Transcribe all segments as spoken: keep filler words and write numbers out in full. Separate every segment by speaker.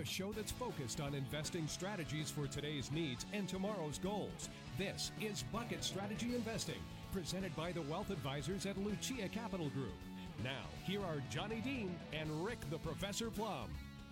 Speaker 1: the show that's focused on investing strategies for today's needs and tomorrow's goals. This is Bucket Strategy Investing, presented by the Wealth Advisors at Lucia Capital Group. Now, here are Johnny Dean and Rick the Professor Plum.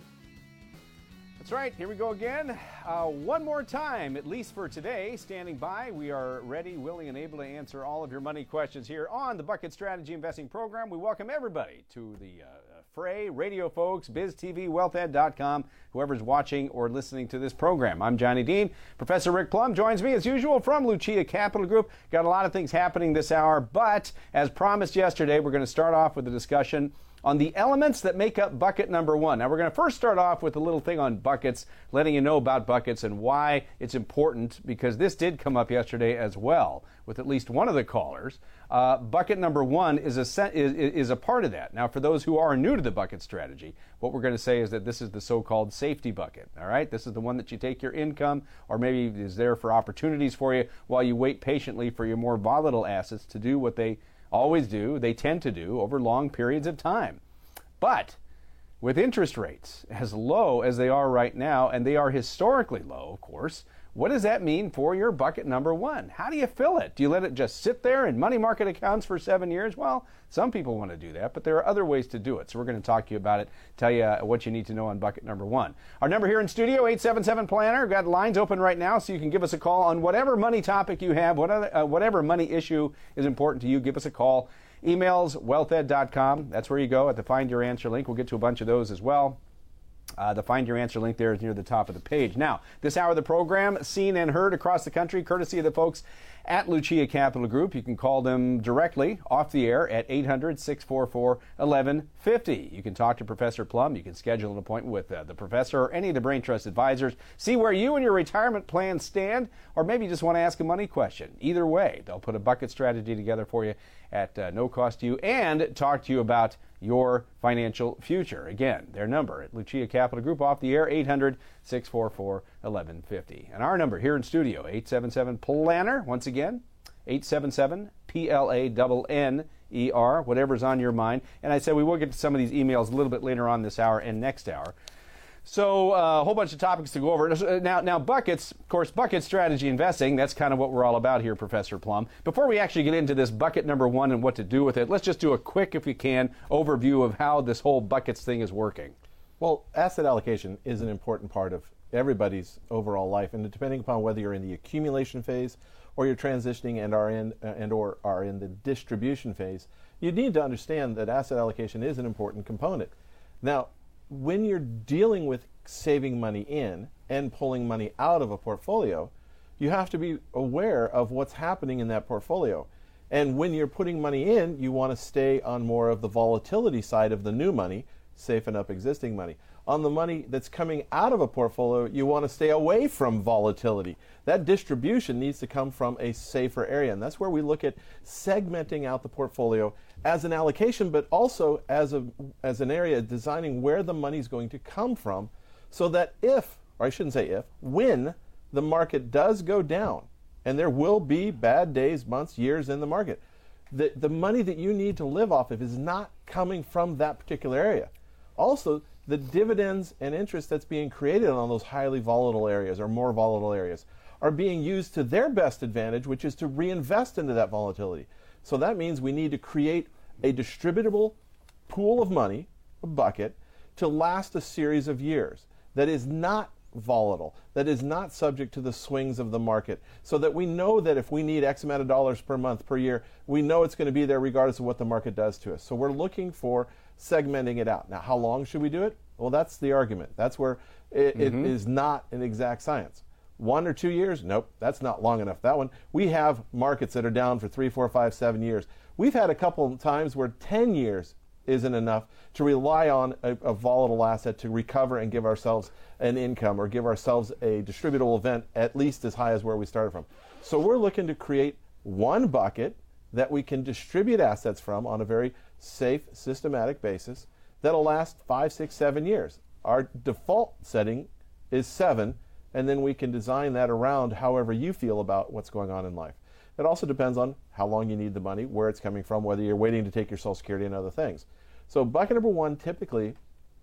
Speaker 2: That's right. Here we go again. Uh, one more time, at least for today. Standing by, we are ready, willing, and able to answer all of your money questions here on the Bucket Strategy Investing Program. We welcome everybody to the uh, fray, radio folks, Biz T V, wealth ed dot com, whoever's watching or listening to this program. I'm Johnny Dean. Professor Rick Plum joins me as usual from Lucia Capital Group. Got a lot of things happening this hour, but as promised yesterday, we're going to start off with a discussion on the elements that make up bucket number one. Now, we're going to first start off with a little thing on buckets, letting you know about buckets and why it's important, because this did come up yesterday as well with at least one of the callers. Uh, bucket number one is a, is, is a part of that. Now, for those who are new to the bucket strategy, what we're going to say is that this is the so-called safety bucket, all right? This is the one that you take your income, or maybe is there for opportunities for you while you wait patiently for your more volatile assets to do what they always do, they tend to do over long periods of time. But with interest rates as low as they are right now, and they are historically low, of course, what does that mean for your bucket number one? How do you fill it? Do you let it just sit there in money market accounts for seven years? Well, some people want to do that, but there are other ways to do it. So we're going to talk to you about it, tell you what you need to know on bucket number one. Our number here in studio, eight seven seven planner. We've got lines open right now, so you can give us a call on whatever money topic you have, whatever, uh, whatever money issue is important to you. Give us a call. Emails, wealth ed dot com. That's where you go at the Find Your Answer link. We'll get to a bunch of those as well. Uh, the Find Your Answer link there is near the top of the page. Now, this hour of the program, seen and heard across the country, courtesy of the folks at Lucia Capital Group. You can call them directly off the air at eight hundred, six four four, eleven fifty. You can talk to Professor Plum. You can schedule an appointment with uh, the professor or any of the Brain Trust advisors. See where you and your retirement plans stand, or maybe you just want to ask a money question. Either way, they'll put a bucket strategy together for you at uh, no cost to you and talk to you about your financial future. Again, their number at Lucia Capital Group off the air, eight hundred, six four four, eleven fifty. And our number here in studio, eight seven seven, planner. Once again, eight seven seven, P L A N N E R, whatever's on your mind. And I said we will get to some of these emails a little bit later on this hour and next hour. So uh, a whole bunch of topics to go over. Now, now buckets, of course, bucket strategy investing, that's kind of what we're all about here, Professor Plum. Before we actually get into this bucket number one and what to do with it, let's just do a quick, if we can, overview of how this whole buckets thing is working.
Speaker 3: Well, asset allocation is an important part of everybody's overall life, and depending upon whether you're in the accumulation phase or you're transitioning and are in uh, and or are in the distribution phase, you need to understand that asset allocation is an important component. Now, when you're dealing with saving money in and pulling money out of a portfolio, you have to be aware of what's happening in that portfolio. And when you're putting money in, you want to stay on more of the volatility side of the new money, safing up existing money. On the money that's coming out of a portfolio, you want to stay away from volatility. That distribution needs to come from a safer area, and that's where we look at segmenting out the portfolio as an allocation, but also as a as an area designing where the money is going to come from, so that if, or I shouldn't say if, when the market does go down, and there will be bad days, months, years in the market, the, the money that you need to live off of is not coming from that particular area. Also, the dividends and interest that's being created on those highly volatile areas or more volatile areas are being used to their best advantage, which is to reinvest into that volatility. So that means we need to create a distributable pool of money, a bucket, to last a series of years that is not volatile, that is not subject to the swings of the market, so that we know that if we need X amount of dollars per month, per year, we know it's going to be there regardless of what the market does to us. So we're looking for segmenting it out. Now, how long should we do it? Well, that's the argument. That's where it, mm-hmm. it is not an exact science. One or two years? Nope, that's not long enough. That one, we have markets that are down for three, four, five, seven years. We've had a couple of times where ten years isn't enough to rely on a, a volatile asset to recover and give ourselves an income or give ourselves a distributable event at least as high as where we started from. So we're looking to create one bucket that we can distribute assets from on a very safe, systematic basis that'll last five, six, seven years. Our default setting is seven, and then we can design that around however you feel about what's going on in life. It also depends on how long you need the money, where it's coming from, whether you're waiting to take your Social Security and other things. So bucket number one typically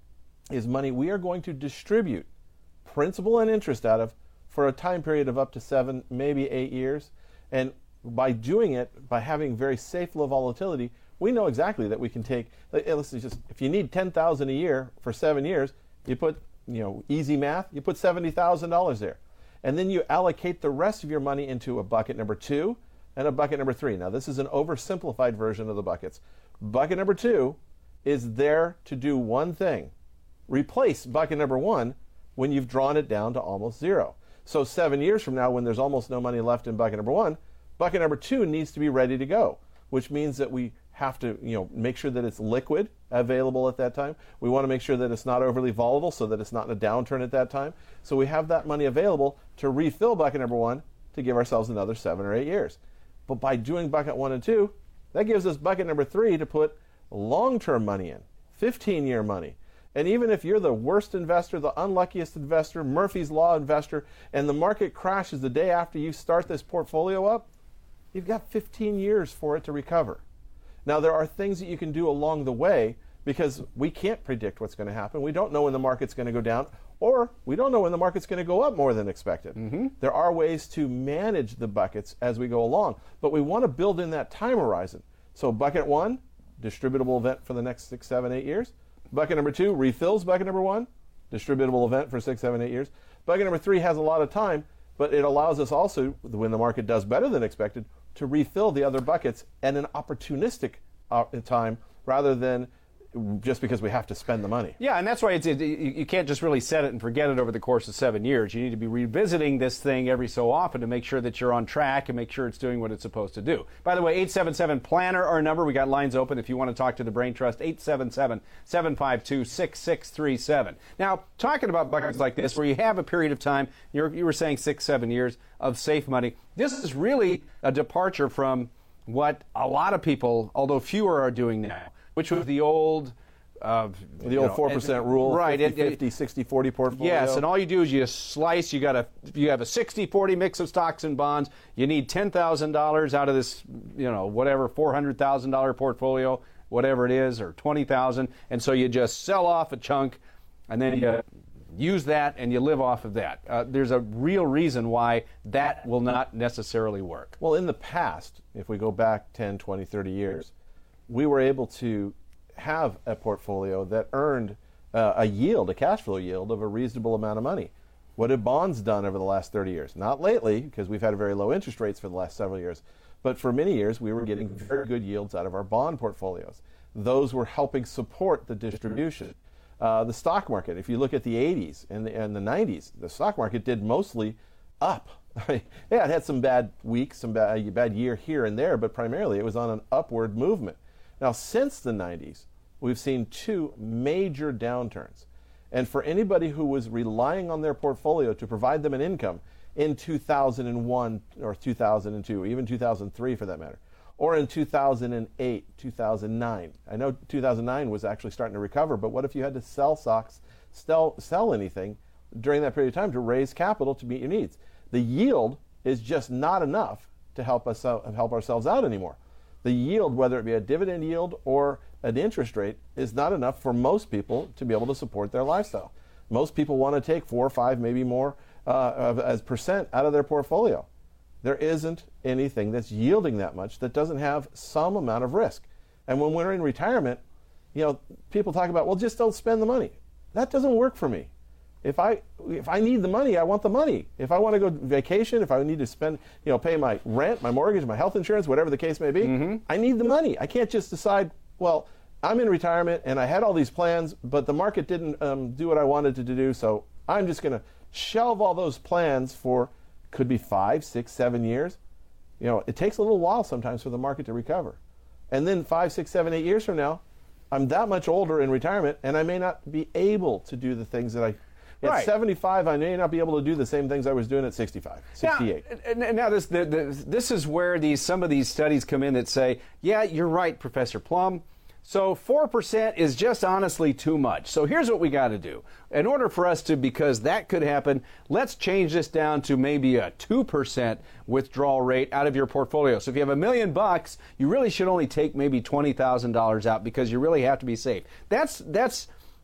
Speaker 3: is money we are going to distribute principal and interest out of for a time period of up to seven, maybe eight years. And by doing it, by having very safe low volatility, we know exactly that we can take, let's just, if you need ten thousand dollars a year for seven years, you put, you know, easy math, you put seventy thousand dollars there. And then you allocate the rest of your money into a bucket number two and a bucket number three. Now, this is an oversimplified version of the buckets. Bucket number two is there to do one thing: replace bucket number one when you've drawn it down to almost zero. So seven years from now, when there's almost no money left in bucket number one, bucket number two needs to be ready to go, which means that we have to, you know, make sure that it's liquid, available at that time. We want to make sure that it's not overly volatile so that it's not in a downturn at that time. So we have that money available to refill bucket number one to give ourselves another seven or eight years. But by doing bucket one and two, that gives us bucket number three to put long-term money in, fifteen-year money. And even if you're the worst investor, the unluckiest investor, Murphy's Law investor, and the market crashes the day after you start this portfolio up, you've got fifteen years for it to recover. Now, there are things that you can do along the way because we can't predict what's going to happen. We don't know when the market's going to go down, or we don't know when the market's going to go up more than expected. Mm-hmm. There are ways to manage the buckets as we go along, but we want to build in that time horizon. So bucket one, distributable event for the next six, seven, eight years. Bucket number two refills bucket number one, distributable event for six, seven, eight years. Bucket number three has a lot of time, but it allows us also, when the market does better than expected, to refill the other buckets at an opportunistic uh, time rather than just because we have to spend the money.
Speaker 2: Yeah, and that's why it's, it, you can't just really set it and forget it over the course of seven years. You need to be revisiting this thing every so often to make sure that you're on track and make sure it's doing what it's supposed to do. By the way, eight seven seven, planner our number. We got lines open if you want to talk to the Brain Trust, eight seven seven, seven five two, six six three seven. Now, talking about buckets like this where you have a period of time, you're, you were saying six, seven years of safe money, this is really a departure from what a lot of people, although fewer, are doing now, which was the old uh,
Speaker 3: the old know, four percent rule,
Speaker 2: right?
Speaker 3: fifty, fifty, sixty, forty portfolio.
Speaker 2: Yes, and all you do is you slice. You got a you have a sixty forty mix of stocks and bonds. You need ten thousand dollars out of this, you know, whatever four hundred thousand dollar portfolio, whatever it is, or twenty thousand, and so you just sell off a chunk, and then you use that and you live off of that. Uh, there's a real reason why that will not necessarily work.
Speaker 3: Well, in the past, if we go back ten, twenty, thirty years, we were able to have a portfolio that earned uh, a yield, a cash flow yield of a reasonable amount of money. What have bonds done over the last thirty years? Not lately, because we've had very low interest rates for the last several years, but for many years we were getting very good yields out of our bond portfolios. Those were helping support the distribution. Uh, the stock market, if you look at the eighties and the, and the nineties, the stock market did mostly up. Yeah, it had some bad weeks, some bad, bad year here and there, but primarily it was on an upward movement. Now, since the nineties, we've seen two major downturns. And for anybody who was relying on their portfolio to provide them an income in two thousand one or two thousand two, even two thousand three for that matter, or in two thousand eight, two thousand nine. I know two thousand nine was actually starting to recover, but what if you had to sell stocks, sell, sell anything during that period of time to raise capital to meet your needs? The yield is just not enough to help us out, help ourselves out anymore. The yield, whether it be a dividend yield or an interest rate, is not enough for most people to be able to support their lifestyle. Most people want to take four or five, maybe more, uh, as percent out of their portfolio. There isn't anything that's yielding that much that doesn't have some amount of risk. And when we're in retirement, you know, people talk about, well, just don't spend the money. That doesn't work for me. If I if I need the money, I want the money. If I want to go vacation, if I need to spend, you know, pay my rent, my mortgage, my health insurance, whatever the case may be, mm-hmm. I need the money. I can't just decide, well, I'm in retirement and I had all these plans, but the market didn't um, do what I wanted it to do, so I'm just going to shelve all those plans for, could be five, six, seven years. You know, it takes a little while sometimes for the market to recover. And then five, six, seven, eight years from now, I'm that much older in retirement and I may not be able to do the things that I... At right. seventy-five, I may not be able to do the same things I was doing at sixty-five, sixty-eight.
Speaker 2: Now, now this, the, the, this is where these some of these studies come in that say, yeah, you're right, Professor Plum. So four percent is just honestly too much. So here's what we got to do. In order for us to, because that could happen, let's change this down to maybe a two percent withdrawal rate out of your portfolio. So if you have a million bucks, you really should only take maybe twenty thousand dollars out because you really have to be safe. That's, that's,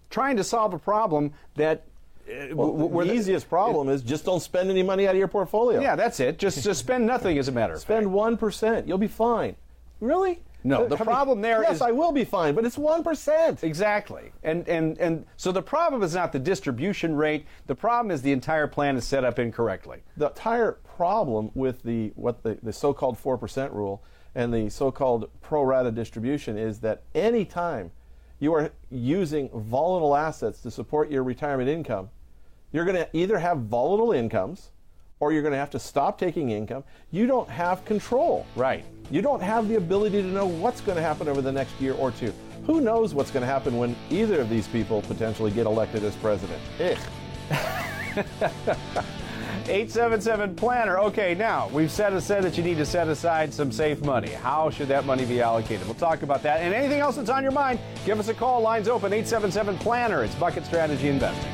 Speaker 2: trying to solve a problem that uh,
Speaker 3: Well,
Speaker 2: w- where
Speaker 3: the easiest problem is just don't spend any money out of your portfolio.
Speaker 2: Yeah, that's it. Just just spend nothing, as a matter of
Speaker 3: Spend
Speaker 2: fact.
Speaker 3: one percent. You'll be fine. Really?
Speaker 2: No,
Speaker 3: Uh,
Speaker 2: the
Speaker 3: I mean,
Speaker 2: problem there
Speaker 3: yes,
Speaker 2: is-
Speaker 3: I will be fine, but it's one percent.
Speaker 2: Exactly. And, and, and so the problem is not the distribution rate. The problem is the entire plan is set up incorrectly.
Speaker 3: The entire problem with the what the, the so-called four percent rule and the so-called pro rata distribution is that any time you are using volatile assets to support your retirement income, you're going to either have volatile incomes or you're going to have to stop taking income. You don't have control.
Speaker 2: Right.
Speaker 3: You don't have the ability to know what's going to happen over the next year or two. Who knows what's going to happen when either of these people potentially get elected as president? Ugh.
Speaker 2: eight seven seven planner. Okay, now we've said, said that you need to set aside some safe money. How should that money be allocated? We'll talk about that. And anything else that's on your mind, give us a call. Lines open, eight seven seven planner. It's Bucket Strategy Investing.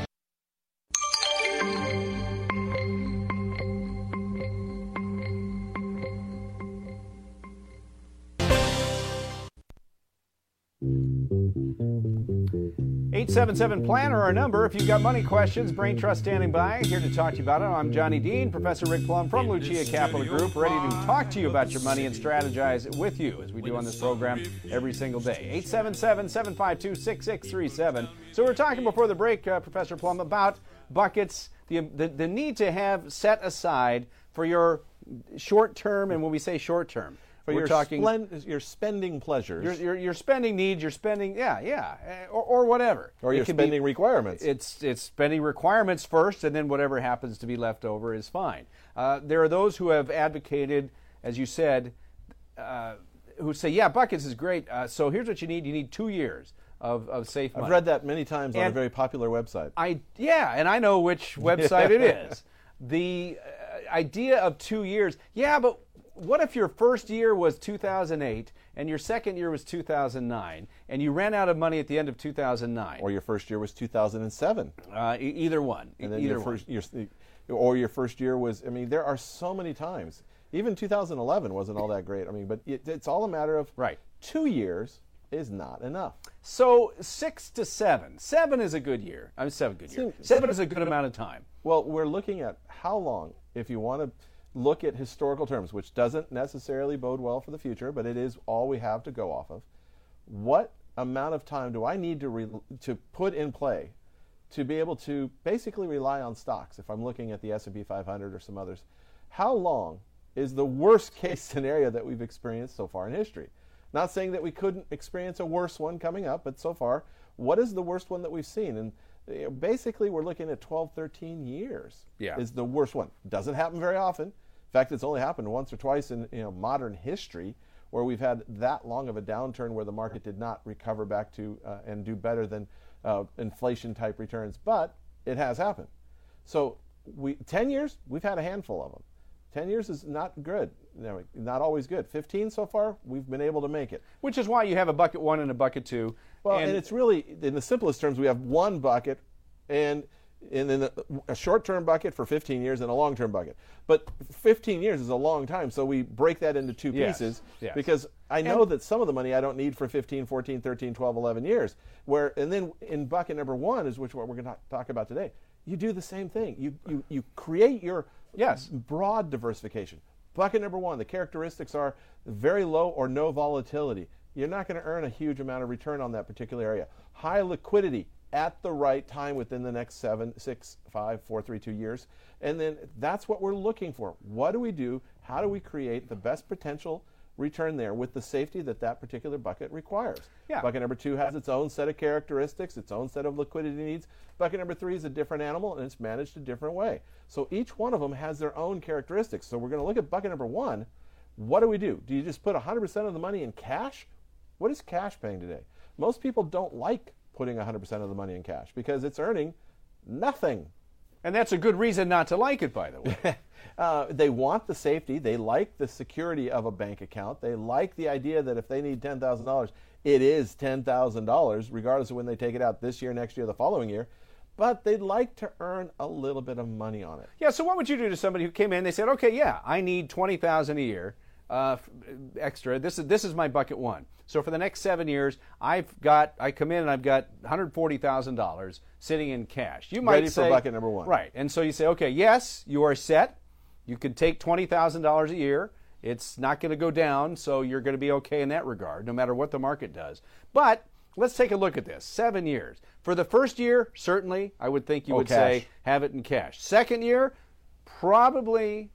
Speaker 2: eight seven seven planner, our number. If you've got money questions, Brain Trust standing by, here to talk to you about it. I'm Johnny Dean, Professor Rick Plum from Lucia Capital Group, ready to talk to you about your money and strategize with you as we do on this program every single day. eight seven seven, seven five two, six six three seven. So we were talking before the break, uh, Professor Plum, about buckets, the, the, the need to have set aside for your short term, and when we say short term,
Speaker 3: For
Speaker 2: we're
Speaker 3: your,
Speaker 2: talking
Speaker 3: splen- your spending pleasures.
Speaker 2: your, your, your spending needs, your spending, yeah, yeah, uh, or, or whatever.
Speaker 3: or
Speaker 2: It
Speaker 3: your
Speaker 2: can be-
Speaker 3: spending requirements.
Speaker 2: It's it's spending requirements first, and then whatever happens to be left over is fine. Uh, there are those who have advocated, as you said, uh, who say, yeah, buckets is great. Uh, so here's what you need: you need two years of, of safe money.
Speaker 3: I've read that many times on a
Speaker 2: And
Speaker 3: very popular website.
Speaker 2: I yeah, and I know which website it is. The uh, idea of two years, yeah, but what if your first year was two thousand eight and your second year was two thousand nine, and you ran out of money at the end of two thousand nine?
Speaker 3: Or your first year was two thousand seven.
Speaker 2: Uh, e- either one.
Speaker 3: And then
Speaker 2: either
Speaker 3: your
Speaker 2: one.
Speaker 3: first your, or your first year was, I mean, there are so many times. Even two thousand eleven wasn't all that great. I mean, but it, it's all a matter of
Speaker 2: Right.
Speaker 3: two years is not enough.
Speaker 2: So six to seven. Seven is a good year. I mean, seven good year.
Speaker 3: Seem-
Speaker 2: Seven is a good amount of time.
Speaker 3: Well, we're looking at how long, if you want to look at historical terms, which doesn't necessarily bode well for the future, but it is all we have to go off of. What amount of time do I need to re- to put in play to be able to basically rely on stocks if I'm looking at the S and P five hundred or some others? How long is the worst case scenario that we've experienced so far in history? Not saying that we couldn't experience a worse one coming up, but so far, what is the worst one that we've seen? And you know, basically, we're looking at twelve, thirteen years
Speaker 2: Yeah.
Speaker 3: is the worst one. Doesn't happen very often. In fact, it's only happened once or twice in you know, modern history where we've had that long of a downturn where the market did not recover back to uh, and do better than uh, inflation-type returns. But it has happened. So we ten years, we've had a handful of them. ten years is not good, no, not always good. fifteen so far, we've been able to make it.
Speaker 2: Which is why you have a bucket one and a bucket two.
Speaker 3: Well, and, it's really, in the simplest terms, we have one bucket and, and then a short-term bucket for fifteen years and a long-term bucket. But fifteen years is a long time, so we break that into two
Speaker 2: Yes,
Speaker 3: pieces
Speaker 2: yes.
Speaker 3: because I know
Speaker 2: And-
Speaker 3: that some of the money I don't need for fifteen, fourteen, thirteen, twelve, eleven years. Where, and then in bucket number one is which what we're going to talk about today. You do the same thing. You, you, you create your
Speaker 2: Yes.
Speaker 3: broad diversification. Bucket number one, the characteristics are very low or no volatility. You're not going to earn a huge amount of return on that particular area. High liquidity at the right time within the next seven, six, five, four, three, two years. And then that's what we're looking for. What do we do? How do we create the best potential return there with the safety that that particular bucket requires?
Speaker 2: Yeah.
Speaker 3: Bucket number two has its own set of characteristics, its own set of liquidity needs. Bucket number three is a different animal, and it's managed a different way. So each one of them has their own characteristics. So we're going to look at bucket number one. What do we do? Do you just put one hundred percent of the money in cash? What is cash paying today? Most people don't like putting one hundred percent of the money in cash because it's earning nothing.
Speaker 2: And that's a good reason not to like it, by the way.
Speaker 3: uh, they want the safety. They like the security of a bank account. They like the idea that if they need ten thousand dollars, it is ten thousand dollars, regardless of when they take it out this year, next year, the following year. But they'd like to earn a little bit of money on it.
Speaker 2: Yeah, so what would you do to somebody who came in, they said, okay, yeah, I need twenty thousand dollars a year uh, extra. This is this is my bucket one. So for the next seven years, I've got I come in and I've got one hundred forty thousand dollars sitting in cash. You might
Speaker 3: Ready
Speaker 2: say
Speaker 3: for bucket number one.
Speaker 2: Right. And so you say, okay, yes, you are set. You can take twenty thousand dollars a year. It's not going to go down, so you're going to be okay in that regard, no matter what the market does. But let's take a look at this. Seven years. For the first year, certainly, I would think you
Speaker 3: oh,
Speaker 2: would
Speaker 3: cash.
Speaker 2: say have it in cash. Second year, probably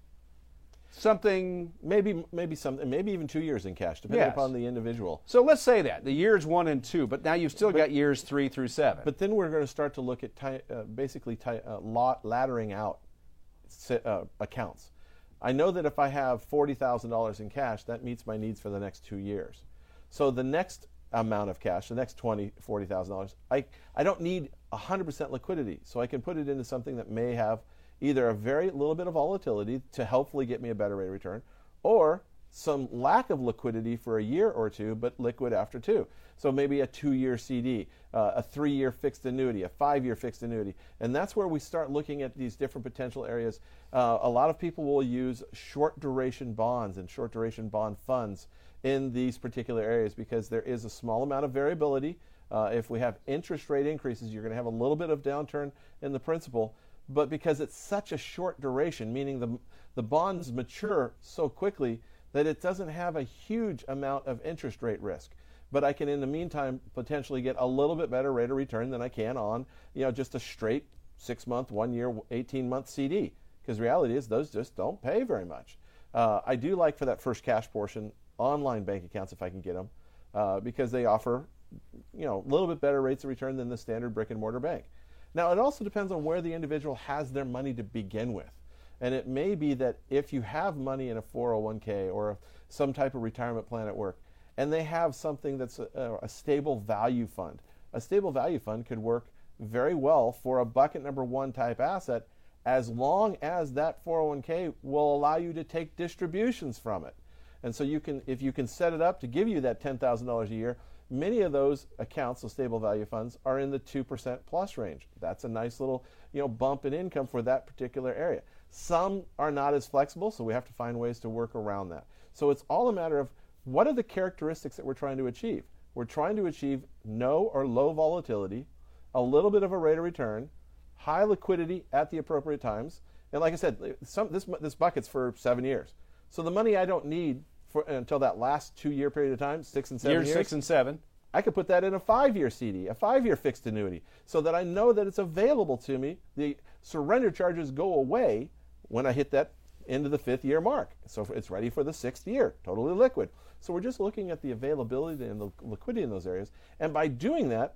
Speaker 2: something.
Speaker 3: Maybe, maybe some, maybe even two years in cash, depending
Speaker 2: Yes.
Speaker 3: upon the individual.
Speaker 2: So let's say that the years one and two, but now you've still
Speaker 3: But-
Speaker 2: got years three through seven.
Speaker 3: But then we're going to start to look at ti- uh, basically ti- uh, lot laddering out si- uh, accounts. I know that if I have forty thousand dollars in cash, that meets my needs for the next two years. So the next amount of cash, the next twenty thousand dollars, forty thousand dollars, I, I don't need one hundred percent liquidity. So I can put it into something that may have either a very little bit of volatility to hopefully get me a better rate of return, or some lack of liquidity for a year or two, but liquid after two. So maybe a two-year C D, uh, a three-year fixed annuity, a five-year fixed annuity. And that's where we start looking at these different potential areas. Uh, a lot of people will use short-duration bonds and short-duration bond funds in these particular areas because there is a small amount of variability. Uh, if we have interest rate increases, you're going to have a little bit of downturn in the principal. But because it's such a short duration, meaning the, the bonds mature so quickly that it doesn't have a huge amount of interest rate risk. But I can, in the meantime, potentially get a little bit better rate of return than I can on, you know, just a straight six-month, one-year, eighteen-month C D. Because reality is those just don't pay very much. Uh, I do like for that first cash portion online bank accounts if I can get them, uh, because they offer, you know, a little bit better rates of return than the standard brick-and-mortar bank. Now, it also depends on where the individual has their money to begin with. And it may be that if you have money in a four oh one k or a, some type of retirement plan at work, and they have something that's a, a stable value fund, a stable value fund could work very well for a bucket number one type asset as long as that four oh one k will allow you to take distributions from it. And so you can, if you can set it up to give you that ten thousand dollars a year, many of those accounts, those stable value funds, are in the two percent plus range. That's a nice little, you know, bump in income for that particular area. Some are not as flexible, so we have to find ways to work around that. So it's all a matter of what are the characteristics that we're trying to achieve. We're trying to achieve no or low volatility, a little bit of a rate of return, high liquidity at the appropriate times, and like I said, some, this, this bucket's for seven years. So the money I don't need for until that last two-year period of time, six and seven
Speaker 2: years,
Speaker 3: years,
Speaker 2: six and seven,
Speaker 3: I could put that in a five-year C D, a five-year fixed annuity, so that I know that it's available to me. The surrender charges go away when I hit that into the fifth year mark. So it's ready for the sixth year, totally liquid. So we're just looking at the availability and the liquidity in those areas. And by doing that,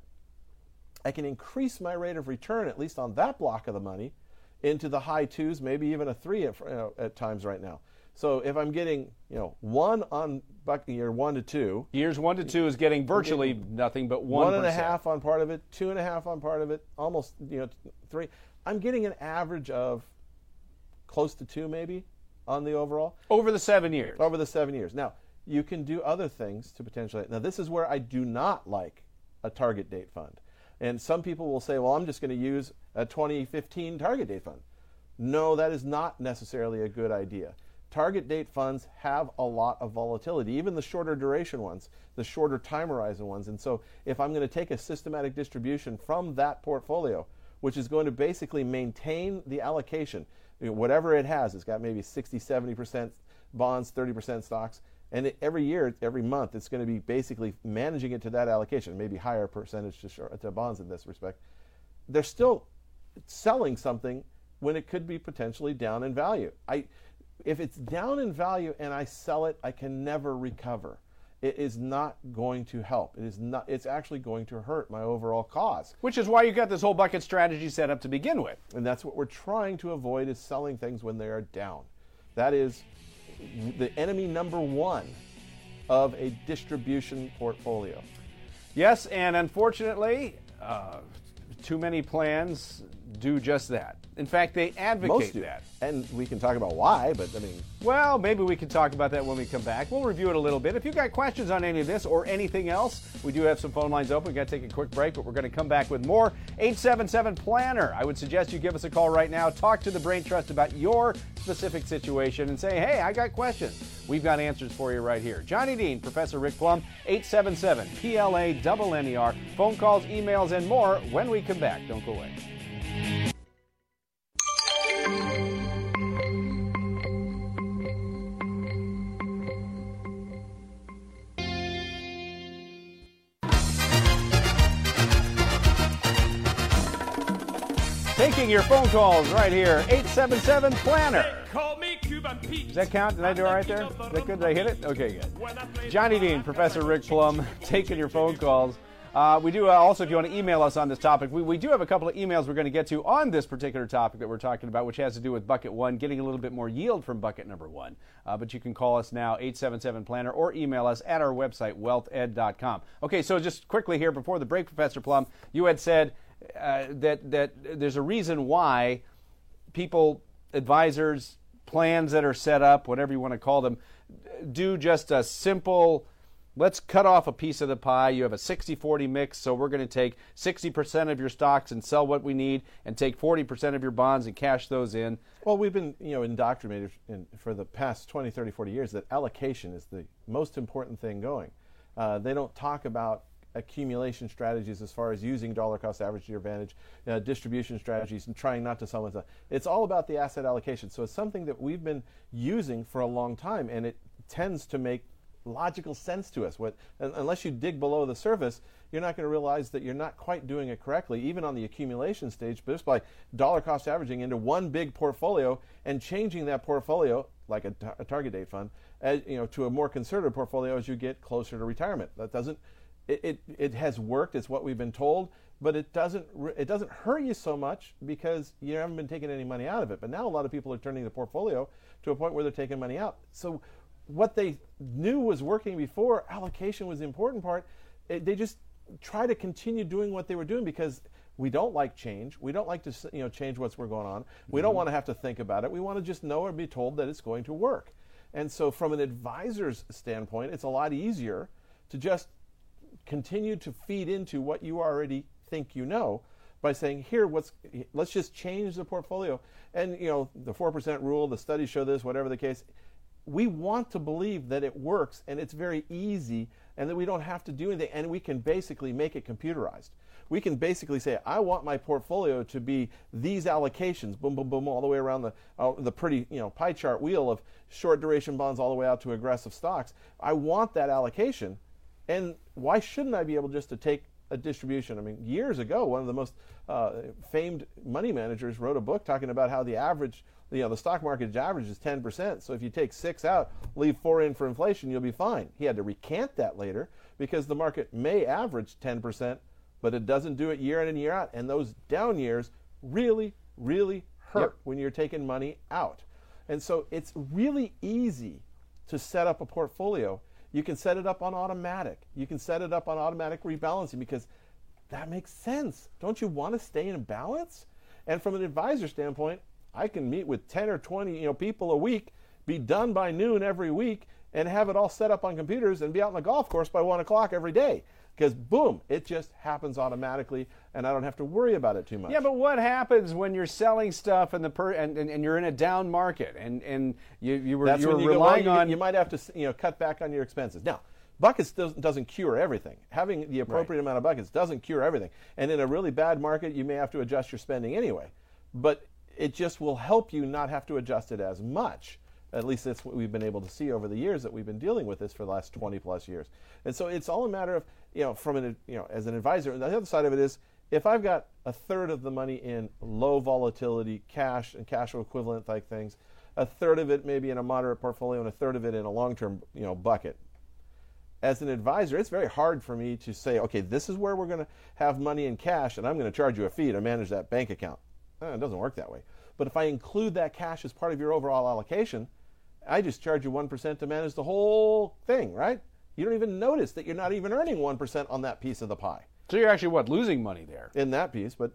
Speaker 3: I can increase my rate of return, at least on that block of the money, into the high twos, maybe even a three at, uh, at times right now. So if I'm getting, you know, one on bucket year one to two,
Speaker 2: years one to two is getting virtually nothing but one.
Speaker 3: One and a half on part of it, two and a half on part of it, almost, you know, three. I'm getting an average of close to two maybe on the overall.
Speaker 2: Over the seven years.
Speaker 3: Over the seven years. Now, you can do other things to potentially. Now, this is where I do not like a target date fund. And some people will say, well, I'm just going to use a twenty fifteen target date fund. No, that is not necessarily a good idea. Target date funds have a lot of volatility, even the shorter duration ones, the shorter time horizon ones. And so if I'm going to take a systematic distribution from that portfolio, which is going to basically maintain the allocation, you know, whatever it has, it's got maybe sixty, seventy percent bonds, thirty percent stocks, and it, every year, every month, it's going to be basically managing it to that allocation, maybe higher percentage to, short, to bonds in this respect. They're still selling something when it could be potentially down in value. I, if it's down in value and I sell it, I can never recover. It is not going to help. It is not. It's actually going to hurt my overall cause.
Speaker 2: Which is why you got this whole bucket strategy set up to begin with.
Speaker 3: And that's what we're trying to avoid, is selling things when they are down. That is the enemy number one of a distribution portfolio.
Speaker 2: Yes, and unfortunately, uh, too many plans do just that. In fact, they advocate
Speaker 3: Most do.
Speaker 2: that.
Speaker 3: And we can talk about why, but I mean...
Speaker 2: Well, maybe we can talk about that when we come back. We'll review it a little bit. If you've got questions on any of this or anything else, we do have some phone lines open. We've got to take a quick break, but we're going to come back with more. eight seven seven planner. I would suggest you give us a call right now. Talk to the Brain Trust about your specific situation and say, hey, I got questions. We've got answers for you right here. Johnny Dean, Professor Rick Plum, eight seven seven P L A N N E R. Phone calls, emails, and more when we come back. Don't go away. Taking your phone calls right here, eight seven seven planner. Does that count? Did I do all right there? Is that good? Did I hit it? Okay, good. Johnny Dean, Professor Rick Plum, taking your phone calls. Uh, we do uh, also, if you want to email us on this topic, we, we do have a couple of emails we're going to get to on this particular topic that we're talking about, which has to do with bucket one, getting a little bit more yield from bucket number one. Uh, but you can call us now, eight seven seven planner, or email us at our website, wealth ed dot com. Okay, so just quickly here before the break, Professor Plum, you had said uh, that, that there's a reason why people, advisors, plans that are set up, whatever you want to call them, do just a simple, let's cut off a piece of the pie. You have a sixty forty mix, so we're going to take sixty percent of your stocks and sell what we need, and take forty percent of your bonds and cash those in.
Speaker 3: Well, we've been, you know, indoctrinated in, for the past twenty, thirty, forty years that allocation is the most important thing going. Uh, they don't talk about accumulation strategies as far as using dollar cost average to your advantage, uh, distribution strategies, and trying not to sell it. It's all about the asset allocation. So it's something that we've been using for a long time, and it tends to make logical sense to us. What, unless you dig below the surface, you're not going to realize that you're not quite doing it correctly, even on the accumulation stage, but just by dollar cost averaging into one big portfolio and changing that portfolio, like a, a target date fund, as, you know, to a more conservative portfolio as you get closer to retirement. That doesn't It, it it has worked. It's what we've been told, but it doesn't it doesn't hurt you so much because you haven't been taking any money out of it. But now a lot of people are turning the portfolio to a point where they're taking money out. So what they knew was working before, allocation was the important part. It, they just try to continue doing what they were doing because we don't like change. We don't like to you know change what's we're going on. We mm-hmm. don't want to have to think about it. We want to just know or be told that it's going to work. And so from an advisor's standpoint, it's a lot easier to just continue to feed into what you already think you know by saying, here, what's let's just change the portfolio. And you know, the four percent rule, the studies show this, whatever the case. We want to believe that it works and it's very easy and that we don't have to do anything, and we can basically make it computerized. We can basically say, I want my portfolio to be these allocations, boom, boom, boom, all the way around the uh, the pretty you know pie chart wheel of short duration bonds all the way out to aggressive stocks. I want that allocation. And why shouldn't I be able just to take a distribution? I mean, years ago, one of the most uh, famed money managers wrote a book talking about how the average, you know, the stock market's average is ten percent. So if you take six out, leave four in for inflation, you'll be fine. He had to recant that later because the market may average ten percent, but it doesn't do it year in and year out. And those down years really, really hurt yep. when you're taking money out. And so it's really easy to set up a portfolio. You can set it up on automatic. You can set it up on automatic rebalancing because that makes sense. Don't you want to stay in balance? And from an advisor standpoint, I can meet with ten or twenty you know, people a week, be done by noon every week, and have it all set up on computers and be out on the golf course by one o'clock every day. Because boom, it just happens automatically, and I don't have to worry about it too much.
Speaker 2: Yeah, but what happens when you're selling stuff and the per and, and, and you're in a down market and, and you you were
Speaker 3: That's
Speaker 2: you were
Speaker 3: when you
Speaker 2: relying
Speaker 3: go, well,
Speaker 2: on
Speaker 3: you, you might have to you know cut back on your expenses. Now, buckets doesn't, doesn't cure everything. Having the appropriate right. amount of buckets doesn't cure everything. And in a really bad market, you may have to adjust your spending anyway. But it just will help you not have to adjust it as much. At least that's what we've been able to see over the years that we've been dealing with this for the last twenty plus years. And so it's all a matter of, you know, from an, you know, as an advisor, and the other side of it is, if I've got a third of the money in low volatility cash and cash equivalent type things, a third of it maybe in a moderate portfolio, and a third of it in a long-term, you know, bucket. As an advisor, it's very hard for me to say, okay, this is where we're going to have money in cash, and I'm going to charge you a fee to manage that bank account. Eh, it doesn't work that way. But if I include that cash as part of your overall allocation, I just charge you one percent to manage the whole thing, right? You don't even notice that you're not even earning one percent on that piece of the pie.
Speaker 2: So you're actually, what, losing money there?
Speaker 3: In that piece, but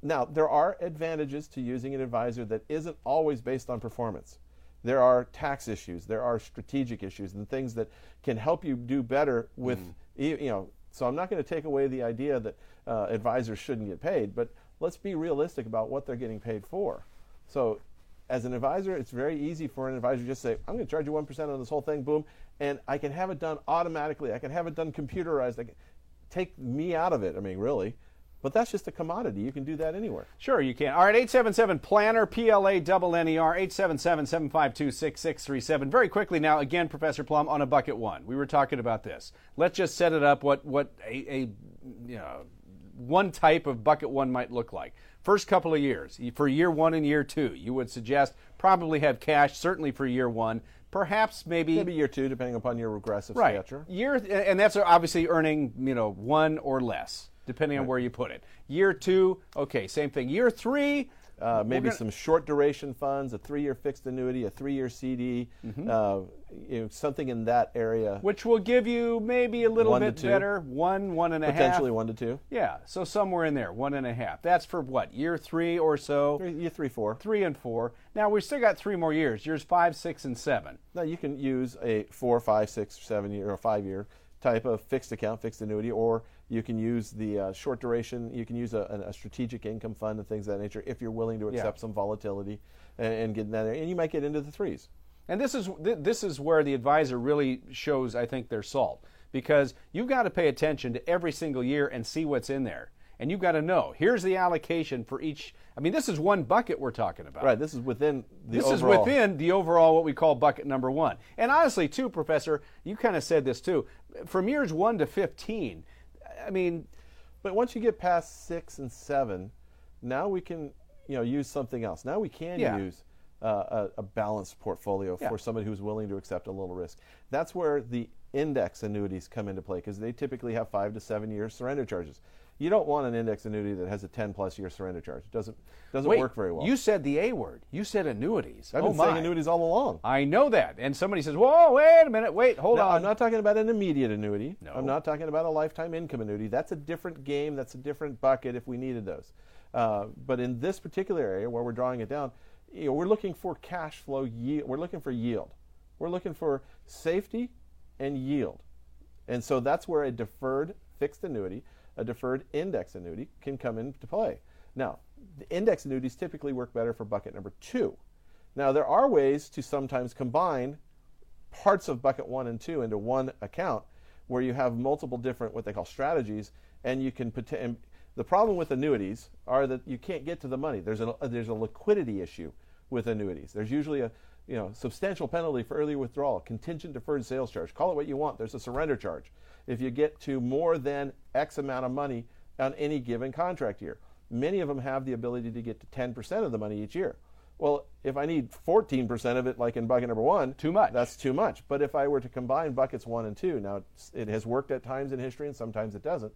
Speaker 3: now, there are advantages to using an advisor that isn't always based on performance. There are tax issues, there are strategic issues, and things that can help you do better with, mm. you, you know, so I'm not going to take away the idea that uh, advisors shouldn't get paid, but let's be realistic about what they're getting paid for. So as an advisor, it's very easy for an advisor to just say, I'm going to charge you one percent on this whole thing, boom, and I can have it done automatically. I can have it done computerized. I can take me out of it, I mean, really. But that's just a commodity. You can do that anywhere.
Speaker 2: Sure, you can. All right, eight seven seven, PLANNER, P L A N N E R, eight seven seven, seven five two, six six three seven. Very quickly now, again, Professor Plum, on a bucket one. We were talking about this. Let's just set it up what, what a, a you know, one type of bucket one might look like. First couple of years, for year one and year two, you would suggest probably have cash, certainly for year one, perhaps maybe...
Speaker 3: Maybe year two, depending upon your regressive
Speaker 2: right.
Speaker 3: stature.
Speaker 2: Year, and that's obviously earning, you know, one or less, depending right. on where you put it. Year two, okay, same thing. Year three...
Speaker 3: Uh, maybe gonna, some short duration funds, a three-year fixed annuity, a three-year C D, mm-hmm. uh, you know, something in that area.
Speaker 2: Which will give you maybe a little bit better, one, one and a
Speaker 3: Potentially
Speaker 2: half.
Speaker 3: Potentially one to two.
Speaker 2: Yeah, so somewhere in there, one and a half. That's for what, year three or so?
Speaker 3: Three, year three, four.
Speaker 2: Three and four. Now, we've still got three more years, years five, six, and seven.
Speaker 3: Now, you can use a four, five, six, seven year or five year type of fixed account, fixed annuity, or you can use the uh, short duration, you can use a, a strategic income fund and things of that nature if you're willing to accept yeah. some volatility and, and get in that area. And you might get into the threes.
Speaker 2: And this is th- this is where the advisor really shows, I think, their salt. Because you've got to pay attention to every single year and see what's in there. And you've got to know, here's the allocation for each. I mean, this is one bucket we're talking about.
Speaker 3: Right, this is within the
Speaker 2: This
Speaker 3: overall.
Speaker 2: is within the overall what we call bucket number one. And honestly, too, Professor, you kind of said this, too. From years one to fifteen, I mean...
Speaker 3: But once you get past six and seven, now we can, you know, use something else. Now we can
Speaker 2: yeah.
Speaker 3: use uh, a, a balanced portfolio
Speaker 2: yeah.
Speaker 3: for somebody who's willing to accept a little risk. That's where the index annuities come into play, because they typically have five to seven year surrender charges. You don't want an index annuity that has a ten plus year surrender charge. It doesn't doesn't
Speaker 2: Wait,
Speaker 3: work very well.
Speaker 2: You said the A word. You said annuities.
Speaker 3: I've
Speaker 2: oh
Speaker 3: been
Speaker 2: my.
Speaker 3: saying annuities all along.
Speaker 2: I know that. And somebody says, whoa, wait a minute, wait, hold
Speaker 3: now,
Speaker 2: on.
Speaker 3: I'm not talking about an immediate annuity.
Speaker 2: No.
Speaker 3: I'm not talking about a lifetime income annuity. That's a different game. That's a different bucket if we needed those. Uh, but in this particular area where we're drawing it down, you know, we're looking for cash flow yield. We're looking for yield. We're looking for safety and yield. And so that's where a deferred fixed annuity, a deferred index annuity can come into play. Now, the index annuities typically work better for bucket number two. Now, there are ways to sometimes combine parts of bucket one and two into one account where you have multiple different what they call strategies, and you can put. The problem with annuities are that you can't get to the money. There's a there's a liquidity issue with annuities. There's usually a you know substantial penalty for early withdrawal, contingent deferred sales charge. Call it what you want. There's a surrender charge if you get to more than X amount of money on any given contract year. Many of them have the ability to get to ten percent of the money each year. Well, if I need fourteen percent of it, like in bucket number one,
Speaker 2: too much.
Speaker 3: That's too much. But if I were to combine buckets one and two, now it's, it has worked at times in history and sometimes it doesn't.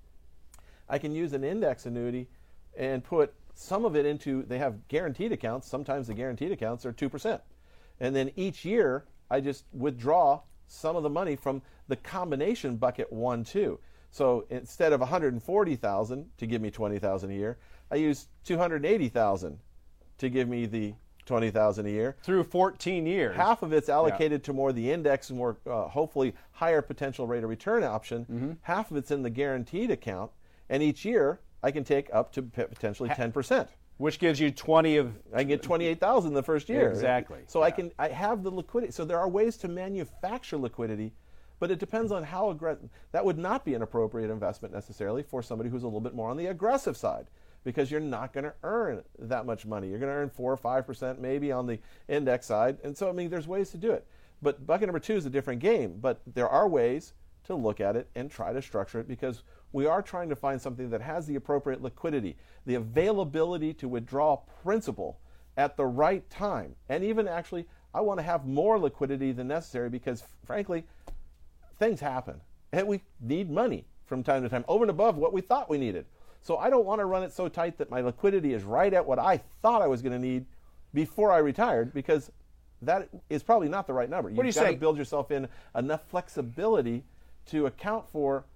Speaker 3: I can use an index annuity and put some of it into, they have guaranteed accounts. Sometimes the guaranteed accounts are two percent. And then each year, I just withdraw some of the money from the combination bucket one, two. So instead of one hundred forty thousand dollars to give me twenty thousand dollars a year, I use two hundred eighty thousand dollars to give me the twenty thousand dollars a year.
Speaker 2: Through fourteen years.
Speaker 3: Half of it's allocated yeah. to more the index and more uh, hopefully higher potential rate of return option. Mm-hmm. Half of it's in the guaranteed account. And each year, I can take up to potentially ten percent.
Speaker 2: Which gives you twenty of...
Speaker 3: I can get twenty-eight thousand dollars the first year.
Speaker 2: Exactly.
Speaker 3: So
Speaker 2: yeah.
Speaker 3: I can I have the liquidity. So there are ways to manufacture liquidity, but it depends on how aggressive. That would not be an appropriate investment necessarily for somebody who's a little bit more on the aggressive side, because you're not going to earn that much money. You're going to earn four or five percent maybe on the index side. And so, I mean, there's ways to do it. But bucket number two is a different game. But there are ways to look at it and try to structure it, because we are trying to find something that has the appropriate liquidity, the availability to withdraw principal at the right time. And even actually, I want to have more liquidity than necessary because, frankly, things happen. And we need money from time to time, over and above what we thought we needed. So I don't want to run it so tight that my liquidity is right at what I thought I was going to need before I retired, because that is probably not the right number. You've got to build yourself in enough flexibility to account for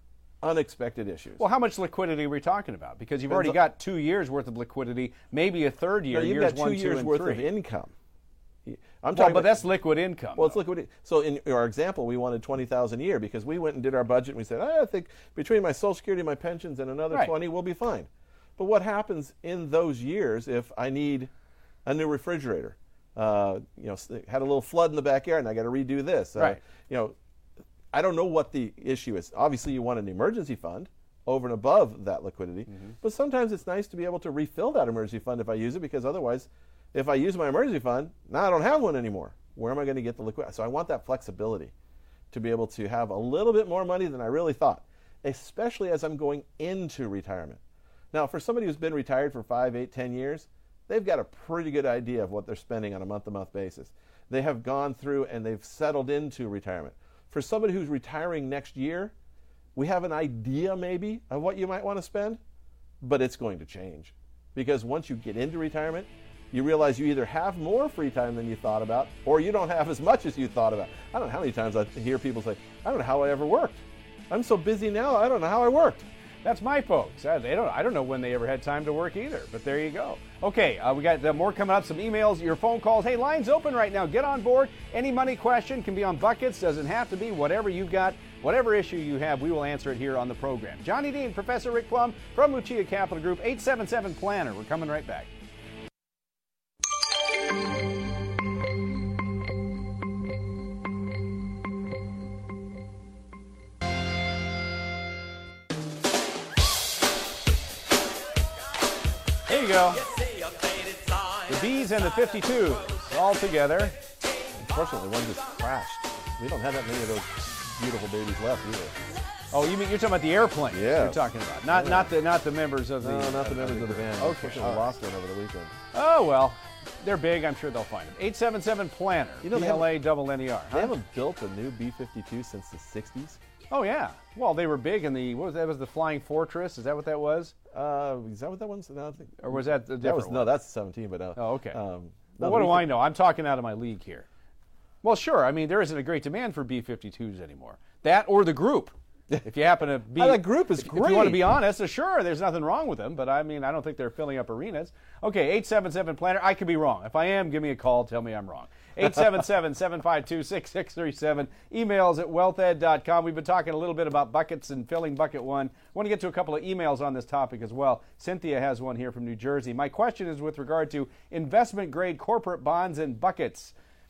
Speaker 3: unexpected issues.
Speaker 2: Well, how much liquidity are we talking about? Because you've
Speaker 3: Depends
Speaker 2: already
Speaker 3: on-
Speaker 2: got two years worth of liquidity, maybe a third year.
Speaker 3: No, you've
Speaker 2: years
Speaker 3: got two
Speaker 2: one,
Speaker 3: years
Speaker 2: two, and
Speaker 3: worth
Speaker 2: three.
Speaker 3: of income. I'm
Speaker 2: Well,
Speaker 3: talking
Speaker 2: but
Speaker 3: about,
Speaker 2: that's liquid income.
Speaker 3: well, it's
Speaker 2: though.
Speaker 3: liquid. So in our example, we wanted twenty thousand dollars a year because we went and did our budget and we said, "Ah, I think between my Social Security, my pensions, and another
Speaker 2: Right.
Speaker 3: twenty, we'll be fine. But what happens in those years if I need a new refrigerator? Uh, you know, s- had a little flood in the backyard and I got to redo this. Uh,
Speaker 2: Right.
Speaker 3: You know, I don't know what the issue is. Obviously, you want an emergency fund over and above that liquidity.
Speaker 2: Mm-hmm.
Speaker 3: But sometimes it's nice to be able to refill that emergency fund if I use it, because otherwise, if I use my emergency fund, now I don't have one anymore. Where am I going to get the liquidity? So I want that flexibility to be able to have a little bit more money than I really thought, especially as I'm going into retirement. Now, for somebody who's been retired for five, eight, ten years, they've got a pretty good idea of what they're spending on a month-to-month basis. They have gone through and they've settled into retirement. For somebody who's retiring next year, we have an idea maybe of what you might want to spend, but it's going to change. Because once you get into retirement, you realize you either have more free time than you thought about, or you don't have as much as you thought about. I don't know how many times I hear people say, I don't know how I ever worked. I'm so busy now, I don't know how I worked.
Speaker 2: That's my folks. Uh, They don't. I don't know when they ever had time to work either. But there you go. Okay, uh, we got uh, more coming up. Some emails, your phone calls. Hey, lines open right now. Get on board. Any money question can be on Buckets. Doesn't have to be. Whatever you've got, whatever issue you have, we will answer it here on the program. Johnny Dean, Professor Rick Plum from Lucia Capital Group. eight seven seven Planner. We're coming right back. There you go. The B's and the fifty-twos all together.
Speaker 3: Unfortunately, one just crashed. We don't have that many of those beautiful babies left either.
Speaker 2: Oh, you mean you're talking about the airplane?
Speaker 3: Yeah.
Speaker 2: You're talking about not
Speaker 3: Yeah.
Speaker 2: not the not the members of the
Speaker 3: No, not the members of the band.
Speaker 2: Okay,
Speaker 3: Unfortunately,
Speaker 2: all
Speaker 3: we
Speaker 2: right.
Speaker 3: lost one over the weekend.
Speaker 2: Oh well, they're big. I'm sure they'll find them. eight seven seven Planner.
Speaker 3: You know,
Speaker 2: P
Speaker 3: they
Speaker 2: L A double N E R.
Speaker 3: They
Speaker 2: Huh?
Speaker 3: haven't built a new B fifty-two since the sixties.
Speaker 2: Oh yeah. Well, they were big in the what was that? Was the Flying Fortress? Is that what that was?
Speaker 3: Uh, is that what that one's? No, I think,
Speaker 2: Or was that a different
Speaker 3: that was
Speaker 2: one?
Speaker 3: no, that's seventeen. But uh,
Speaker 2: Oh, okay.
Speaker 3: Um,
Speaker 2: Well,
Speaker 3: no,
Speaker 2: what
Speaker 3: the
Speaker 2: do
Speaker 3: B
Speaker 2: I know? I'm talking out of my league here. Well, sure. I mean, there isn't a great demand for B fifty-twos anymore. That or the group. If you happen to be,
Speaker 3: Oh, that group is
Speaker 2: if, If you want to
Speaker 3: great.
Speaker 2: be honest, uh, sure, there's nothing wrong with them. But I mean, I don't think they're filling up arenas. Okay, eight seven seven Planner. I could be wrong. If I am, give me a call. Tell me I'm wrong. eight seven seven, seven five two, six six three seven. Emails at wealth ed dot com. We've been talking a little bit about buckets and filling bucket one. I want to get to a couple of emails on this topic as well. Cynthia has one here from New Jersey. My question is with regard to investment grade corporate bonds and buckets.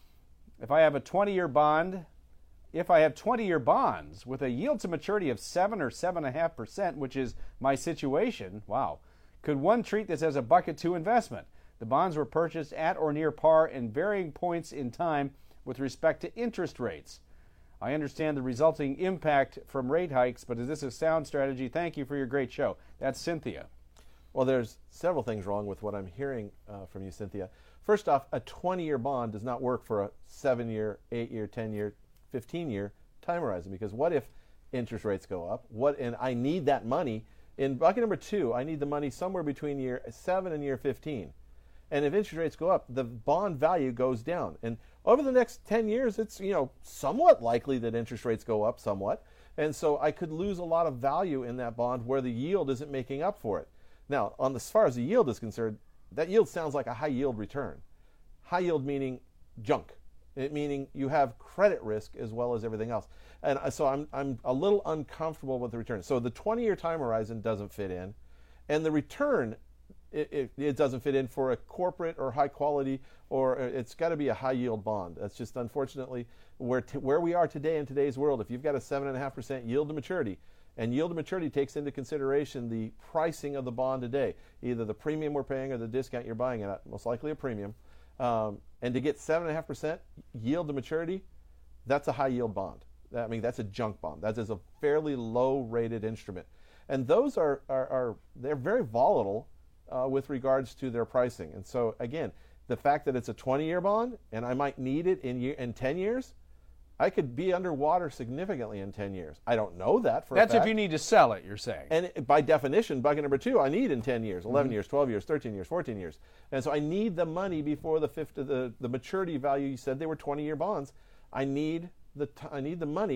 Speaker 2: If I have a twenty-year bond, if I have twenty-year bonds with a yield to maturity of seven or seven point five percent, which is my situation, wow, could one treat this as a bucket two investment? The bonds were purchased at or near par in varying points in time with respect to interest rates. I understand the resulting impact from rate hikes, but is this a sound strategy? Thank you for your great show. That's Cynthia.
Speaker 3: Well, there's several things wrong with what I'm hearing uh, from you, Cynthia. First off, a twenty-year bond does not work for a seven-year, eight-year, ten-year, fifteen-year time horizon, because what if interest rates go up? What and I need that money. In bucket number two, I need the money somewhere between year seven and year fifteen. And if interest rates go up, the bond value goes down. And over the next ten years, it's, you know, somewhat likely that interest rates go up somewhat. And so I could lose a lot of value in that bond where the yield isn't making up for it. Now, on the, as far as the yield is concerned, that yield sounds like a high yield return. High yield meaning junk. It meaning you have credit risk as well as everything else. And so I'm, I'm a little uncomfortable with the return. So the twenty-year time horizon doesn't fit in. And the return, it, it, it doesn't fit in for a corporate or high quality, or it's got to be a high yield bond. That's just unfortunately where, t- where we are today in today's world. If you've got a seven point five percent yield to maturity, and yield to maturity takes into consideration the pricing of the bond today, either the premium we're paying or the discount you're buying it at, most likely a premium. Um, and to get seven point five percent yield to maturity, that's a high yield bond. I mean, that's a junk bond. That is a fairly low rated instrument. And those are, are, are they're very volatile uh, with regards to their pricing. And so, again, the fact that it's a twenty-year bond and I might need it in, year, in ten years, I could be underwater significantly in ten years. I don't know that for
Speaker 2: That's
Speaker 3: a fact.
Speaker 2: if you need to sell it, you're saying.
Speaker 3: And it- by definition, bucket number two, I need in ten years, eleven
Speaker 2: Mm-hmm.
Speaker 3: years, twelve years, thirteen years, fourteen years. And so I need the money before the fifth, the, the maturity value. You said they were twenty-year bonds. I need the t- I need the money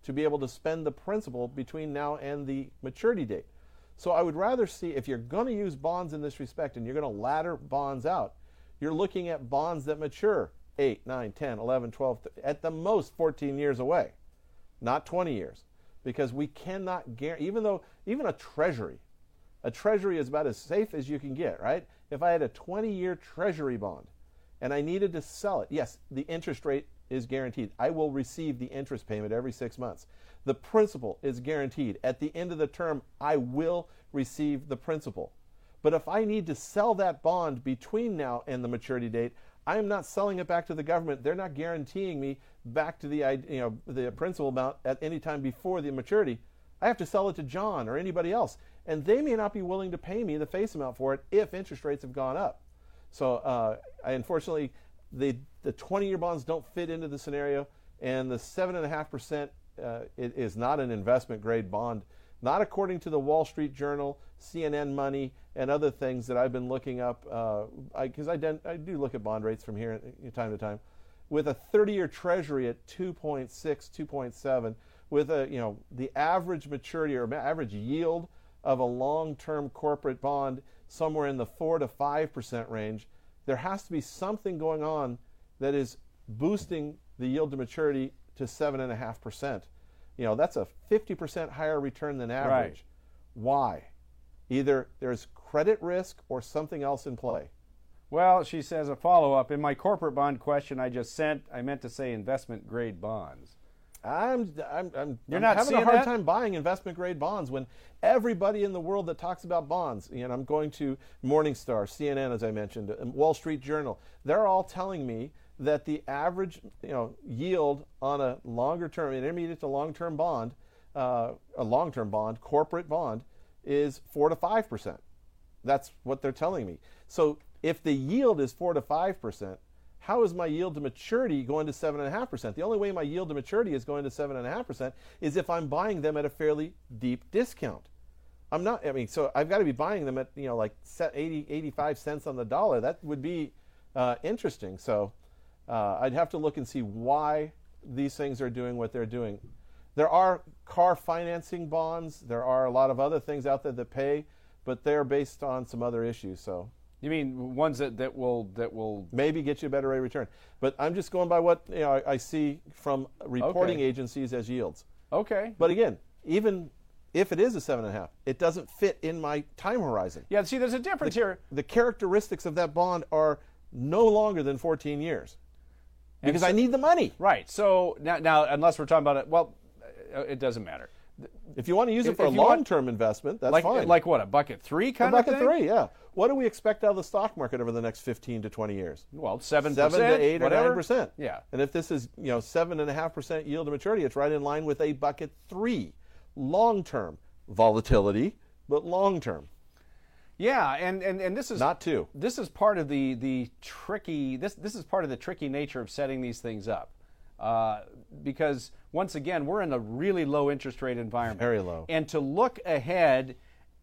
Speaker 3: to be able to spend the principal between now and the maturity date. So I would rather see, if you're going to use bonds in this respect and you're going to ladder bonds out, you're looking at bonds that mature eight, nine, ten, eleven, twelve, at the most fourteen years away, not twenty years. Because we cannot guarantee, even though, even a treasury, a treasury is about as safe as you can get, right? If I had a twenty-year treasury bond and I needed to sell it, yes, the interest rate is guaranteed. I will receive the interest payment every six months. The principal is guaranteed. At the end of the term, I will receive the principal. But if I need to sell that bond between now and the maturity date, I am not selling it back to the government. They're not guaranteeing me back to the, you know, the principal amount at any time before the maturity. I have to sell it to John or anybody else. And they may not be willing to pay me the face amount for it if interest rates have gone up. So uh, I, unfortunately, the the twenty-year bonds don't fit into the scenario, and the seven point five percent uh, it is not an investment grade bond, not according to the Wall Street Journal, C N N Money, and other things that I've been looking up, because uh, I, I, I do look at bond rates from here time to time. With a thirty-year treasury at two point six, two point seven, with a, you know, the average maturity or average yield of a long-term corporate bond somewhere in the four to five percent range, there has to be something going on that is boosting the yield to maturity to seven point five percent. You know, that's a fifty percent higher return than average.
Speaker 2: Right.
Speaker 3: Why? Either there's credit risk or something else in play.
Speaker 2: Well, she says a follow-up. In my corporate bond question I just sent, I meant to say investment grade bonds.
Speaker 3: I'm I'm, I'm,
Speaker 2: You're
Speaker 3: I'm
Speaker 2: not
Speaker 3: having
Speaker 2: seeing
Speaker 3: a hard
Speaker 2: that?
Speaker 3: time buying investment grade bonds when everybody in the world that talks about bonds, and I'm going to Morningstar, C N N, as I mentioned, and Wall Street Journal, they're all telling me that the average, you know, yield on a longer term, intermediate to long term bond, uh, a long term bond, corporate bond, is four to five percent. That's what they're telling me. So if the yield is four to five percent, how is my yield to maturity going to seven point five percent? The only way my yield to maturity is going to seven point five percent is if I'm buying them at a fairly deep discount. I'm not, I mean, so I've got to be buying them at, you know, like eighty, eighty-five cents on the dollar. That would be uh, interesting. So uh, I'd have to look and see why these things are doing what they're doing. There are car financing bonds. There are a lot of other things out there that pay, but they're based on some other issues. So.
Speaker 2: You mean ones that, that will that will
Speaker 3: maybe get you a better rate of return? But I'm just going by what, you know, I, I see from reporting
Speaker 2: Okay.
Speaker 3: agencies as yields.
Speaker 2: Okay.
Speaker 3: But again, even if it is a seven and a half, it doesn't fit in my time horizon.
Speaker 2: Yeah, see, there's a difference
Speaker 3: The,
Speaker 2: here.
Speaker 3: the characteristics of that bond are no longer than fourteen years because
Speaker 2: so-
Speaker 3: I need the money.
Speaker 2: Right. So now, now, unless we're talking about it, well, uh, it doesn't matter.
Speaker 3: If you want to use
Speaker 2: If-
Speaker 3: it for a
Speaker 2: if you want-
Speaker 3: long-term investment, that's
Speaker 2: Like
Speaker 3: fine.
Speaker 2: like what, a bucket three
Speaker 3: a
Speaker 2: kind
Speaker 3: bucket
Speaker 2: of thing?
Speaker 3: three, yeah. What do we expect out of the stock market over the next fifteen to twenty years?
Speaker 2: Well, seven percent,
Speaker 3: Seven to eight
Speaker 2: whatever.
Speaker 3: or nine percent.
Speaker 2: Yeah.
Speaker 3: And if this is, you know, seven and a half percent yield to maturity, it's right in line with a bucket three, long term volatility, but long term,
Speaker 2: Yeah, and, and, and this is
Speaker 3: not two.
Speaker 2: this is part of the the tricky this this is part of the tricky nature of setting these things up, uh, because once again we're in a really low interest rate environment,
Speaker 3: Very low.
Speaker 2: and to look ahead.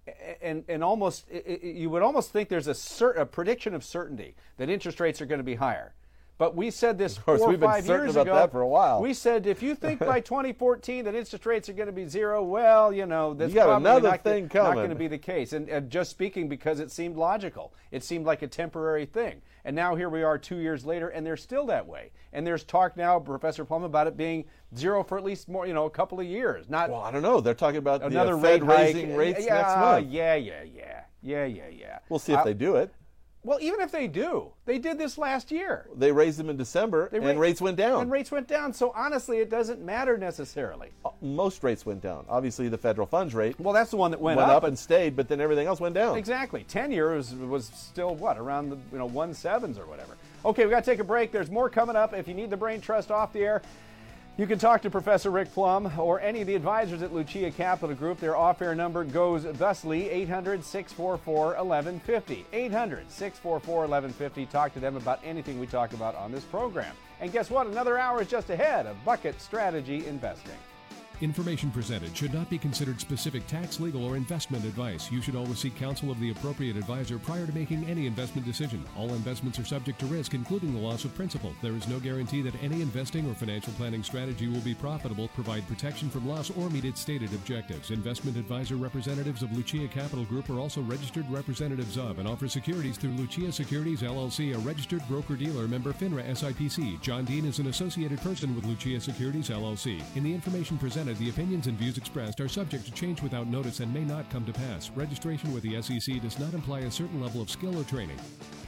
Speaker 2: And and almost it, it, you would almost think there's a, cer- a prediction of certainty that interest rates are going to be higher. But we said this
Speaker 3: Of course,
Speaker 2: four or
Speaker 3: we've been
Speaker 2: five
Speaker 3: certain
Speaker 2: years
Speaker 3: about
Speaker 2: ago.
Speaker 3: that for a while.
Speaker 2: We said if you think by twenty fourteen that interest rates are going to be zero, well, you know, that's
Speaker 3: You got
Speaker 2: probably
Speaker 3: another
Speaker 2: not,
Speaker 3: thing
Speaker 2: not
Speaker 3: coming.
Speaker 2: going to be the case. And, and just speaking because it seemed logical, it seemed like a temporary thing. And now here we are two years later, and they're still that way. And there's talk now, Professor Plum, about it being zero for at least more, you know, a couple of years. Not
Speaker 3: Well, I don't know. They're talking about
Speaker 2: another
Speaker 3: the
Speaker 2: rate
Speaker 3: Fed
Speaker 2: hike.
Speaker 3: raising rates
Speaker 2: yeah,
Speaker 3: next month.
Speaker 2: Yeah, yeah, yeah, yeah, yeah, yeah.
Speaker 3: We'll see if
Speaker 2: Uh,
Speaker 3: they do it.
Speaker 2: Well, even if they do, they did this last year.
Speaker 3: They raised them in December,
Speaker 2: They
Speaker 3: and
Speaker 2: ra-
Speaker 3: rates went down.
Speaker 2: And rates went down. So honestly, it doesn't matter necessarily.
Speaker 3: Uh, Most rates went down. Obviously, the federal funds rate
Speaker 2: Well, that's the one that went,
Speaker 3: went
Speaker 2: up.
Speaker 3: up and stayed, but then everything else went down.
Speaker 2: Exactly. Ten years was still what, around the you know one sevens or whatever. Okay, we got to take a break. There's more coming up. If you need the brain trust off the air, you can talk to Professor Rick Plum or any of the advisors at Lucia Capital Group. Their off-air number goes thusly: eight hundred, six four four, eleven fifty. eight hundred, six four four, eleven fifty. Talk to them about anything we talk about on this program. And guess what? Another hour is just ahead of Bucket Strategy Investing.
Speaker 1: Information presented should not be considered specific tax, legal, or investment advice. You should always seek counsel of the appropriate advisor prior to making any investment decision. All investments are subject to risk, including the loss of principal. There is no guarantee that any investing or financial planning strategy will be profitable, provide protection from loss, or meet its stated objectives. Investment advisor representatives of Lucia Capital Group are also registered representatives of and offer securities through Lucia Securities, L L C, a registered broker-dealer, member FINRA S I P C. John Dean is an associated person with Lucia Securities, L L C. In the information presented, the opinions and views expressed are subject to change without notice and may not come to pass. Registration with the S E C does not imply a certain level of skill or training.